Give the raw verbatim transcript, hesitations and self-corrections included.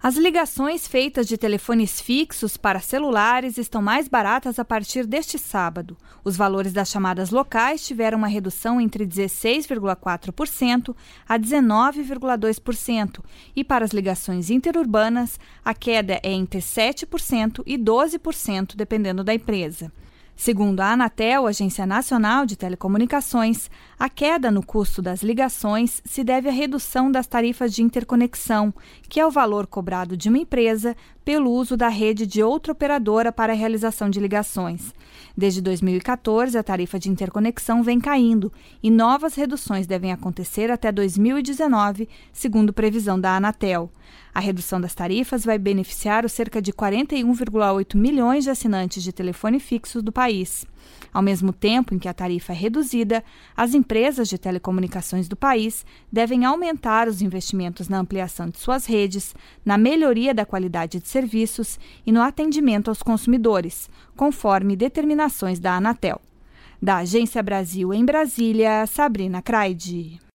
As ligações feitas de telefones fixos para celulares estão mais baratas a partir deste sábado. Os valores das chamadas locais tiveram uma redução entre dezesseis vírgula quatro por cento a dezenove vírgula dois por cento e para as ligações interurbanas a queda é entre sete por cento e doze por cento, dependendo da empresa. Segundo a Anatel, Agência Nacional de Telecomunicações, a queda no custo das ligações se deve à redução das tarifas de interconexão, que é o valor cobrado de uma empresa pelo uso da rede de outra operadora para a realização de ligações. Desde dois mil e quatorze, a tarifa de interconexão vem caindo e novas reduções devem acontecer até dois mil e dezenove, segundo previsão da Anatel. A redução das tarifas vai beneficiar os cerca de quarenta e um vírgula oito milhões de assinantes de telefone fixo do país. Ao mesmo tempo em que a tarifa é reduzida, as empresas de telecomunicações do país devem aumentar os investimentos na ampliação de suas redes, na melhoria da qualidade de serviços e no atendimento aos consumidores, conforme determinações da Anatel. Da Agência Brasil em Brasília, Sabrina Craide.